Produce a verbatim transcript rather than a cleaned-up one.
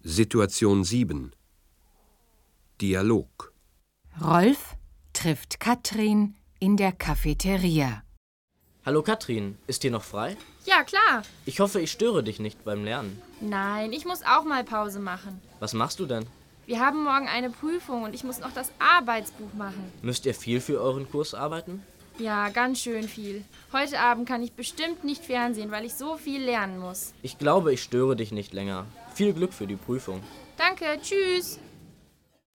Situation sieben. Dialog. Rolf trifft Katrin in der Cafeteria. Hallo Katrin, ist hier noch frei? Ja, klar. Ich hoffe, ich störe dich nicht beim Lernen. Nein, ich muss auch mal Pause machen. Was machst du denn? Wir haben morgen eine Prüfung und ich muss noch das Arbeitsbuch machen. Müsst ihr viel für euren Kurs arbeiten? Ja, ganz schön viel. Heute Abend kann ich bestimmt nicht fernsehen, weil ich so viel lernen muss. Ich glaube, ich störe dich nicht länger. Viel Glück für die Prüfung. Danke, tschüss.